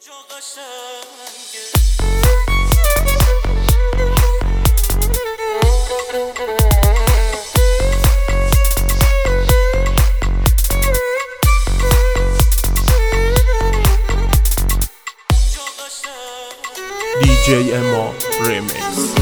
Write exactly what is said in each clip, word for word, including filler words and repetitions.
دی جی اما ریمیکس.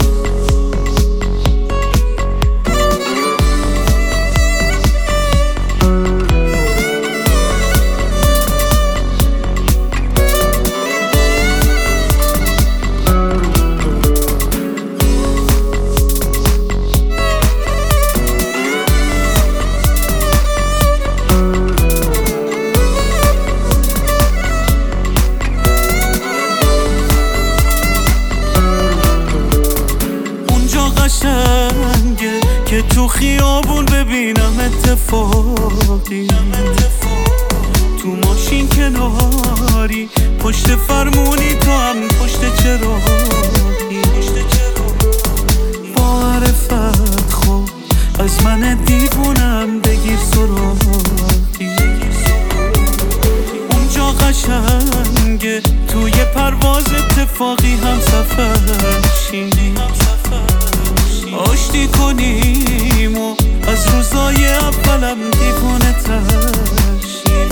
قشنگه که تو خیابون ببینم اتفاقی، تو ماشین کناری، پشت فرمونی، تو هم پشت چراغی. با عرفت خوب از من دیوونم بگیر سراغی. اونجا قشنگه توی پرواز اتفاقی هم سفر شیم، آشتی کنیم و از روزای اولم دیوانه ترشیم.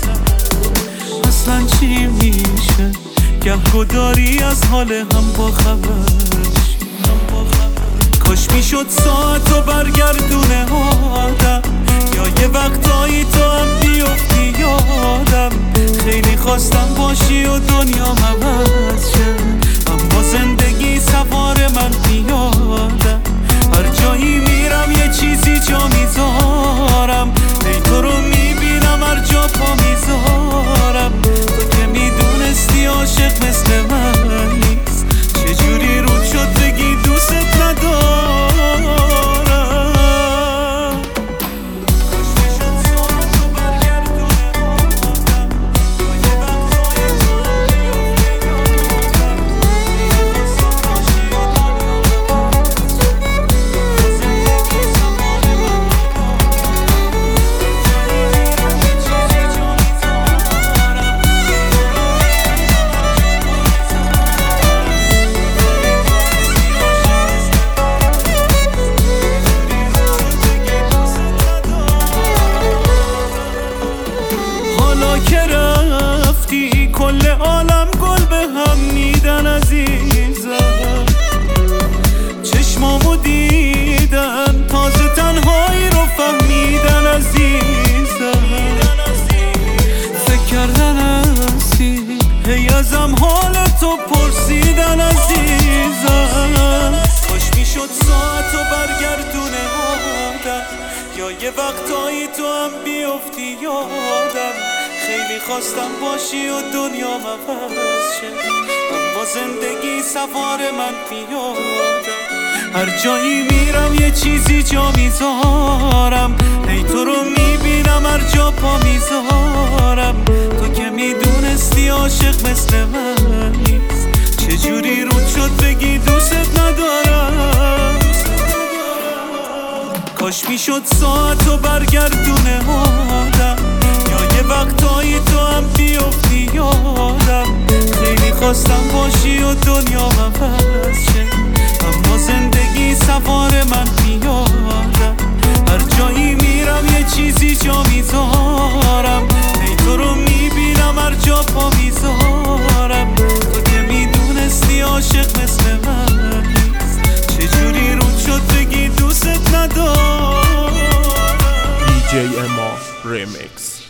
اصلا چی میشه گه داری از حال هم با خبر شیم. کاش میشد ساعت و برگردونه آدم، یا یه وقتایی تو هم بیفتی یادم. خیلی خواستم باشی و دنیا عوض شه، اما زندگی سوار من میادم. هر جایی میرم یه چیزی جا میذارم، ای تو رو میبینم هر جا پا میذارم. تو که میدونستی عاشق مثل من نیست، چجوری رود شد بگی دوست ندارم. کل عالم گل به هم میدن عزیزم، چشمامو دیدن تازه تنهایی رو فهمیدن عزیزم. فکر کردن هستی هی ازم حال تو پرسیدن عزیزم. کاش میشد ساعت و برگردونه آدم، یا یه وقتایی تو هم بیفتی یادم. خیلی خواستم باشی و دنیا عوض شه، اما زندگی سوار من میادم. هر جایی میرم یه چیزی جا میذارم، ای تو رو میبینم هر جا پا میذارم. تو که میدونستی عاشق مثل من نیست، چجوری رود شد بگی دوست ندارم. کاش میشد ساعت و برگردونه آدم، یه وقتایی تو هم بیفتی یادم. خیلی خواستم باشی و دنیا عوض شه، اما زندگی سوار من میادم. هر جایی میرم یه چیزی جا میذارم، ای تو رو میبینم هر جا پا میذارم. تو که میدونستی عاشق مثل من نیست، چجوری رود شد بگی دوست ندارم. دی جی اما ریمیکس.